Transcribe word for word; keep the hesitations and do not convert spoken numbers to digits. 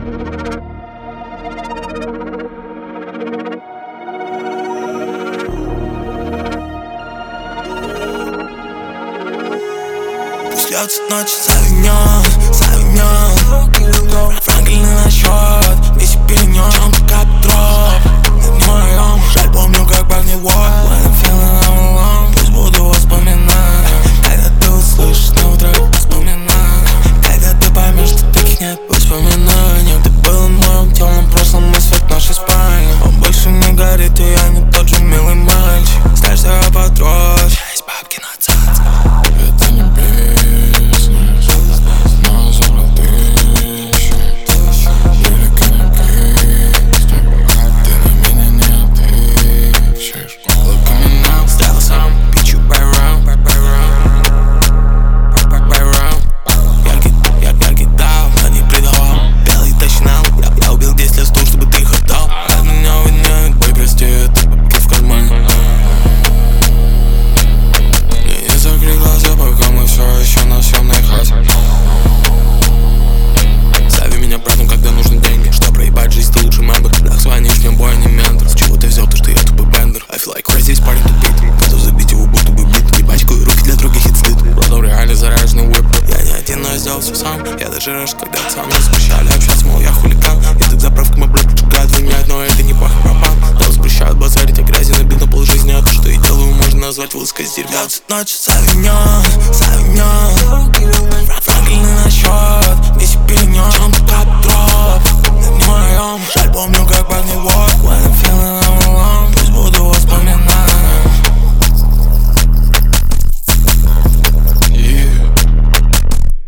Льется ночь с авиньон, с авиньон. Франклин на счет, весь перенёс. Чёмка как троп, на моем. Жаль, помню, как пахнет вот. When I'm feeling all alone, пусть буду воспоминать. Когда ты услышишь на утро воспоминания, когда ты поймешь, что таких нет воспоминаний. Ты был в моем темном прошлом, и свет нашей спальни. Он больше не горит, и я не тот же милый мальчик. Знаешь, что я подрос, есть бабки на цац. Это не песня, но забрал ты еще. Велика не песня, ты на меня не отвечаешь. Look at me now, стал сам, beat you by round, by round, by by round. Я, я, я кидал, но не предавал. Белый тачнал, я, я убил десять лет, чтобы ты их отдал. От меня воняет, бой, прости, это бабки в кармане. Не закрой глаза, пока мы все еще на съемной хате. Зови меня братом, когда нужны деньги. Что проебать жизнь, ты лучший мембер. Так звонишь мне, бой, не ментор. С чего ты взял, то что я тупой бендер? I feel like crazy, it's party to beat. Готов забить его, будто бы бит. Не пачкаю руки, для других и стыд. Родом реально заряженный whip. Я не один, но я сделал все сам. Я даже рад, когда сам не запрещали общаться, мол, я хулиган. Я так заправка, мой блядь, поджигает, воняет, но это не пах пропан. Да, запрещают базарить, а грязи набит на пол жизни. А то, что я делаю, можно назвать вылазкой с дерьма. Льется ночь с авиньон, с авиньон. Франклин на